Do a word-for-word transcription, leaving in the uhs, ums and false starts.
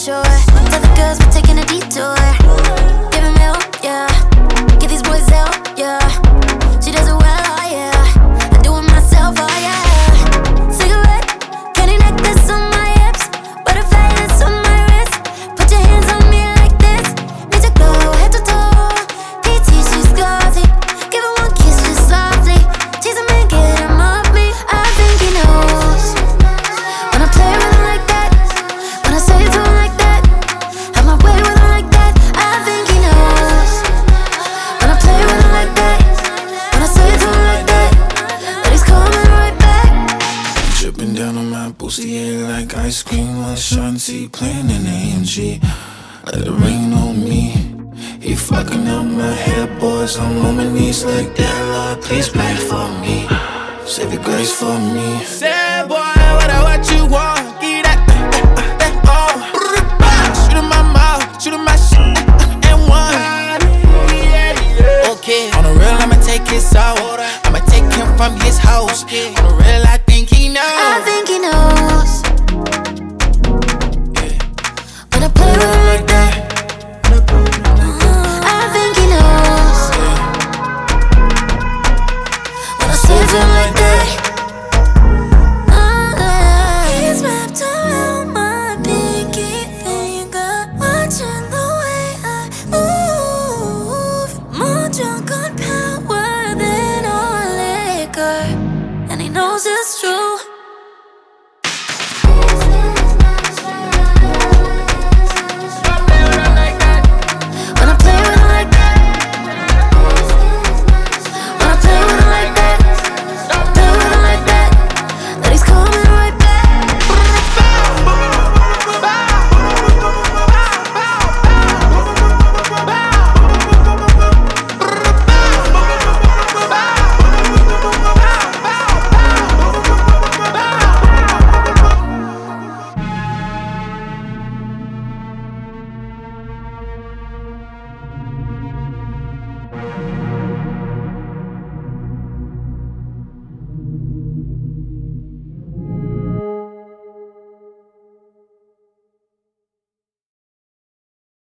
shore. Tell the girls we're taking a detour. Give him help, yeah. Give these boys help, yeah. She does it well, oh yeah. I do it myself, oh yeah. Cigarette, candy necklace on my hips, butterflies on my wrist. Put your hands on me like this. Need to go head to toe. P T, she's glossy. Give her one kiss just softly. Tease him and get him off me. I think he knows when I play with him like that. When I say it to him like that. Have my way with him like that. I think he knows when I play with him like that. When I say it to him like that. But he's coming right back. Dripping down on my bustier like ice cream. Like Shanti playing in A M G. Let it rain on me. He fucking up my head, boys. I'm on my knees like that. Lord, please pray for me. Save your grace for me. Say, boy, what, what you want?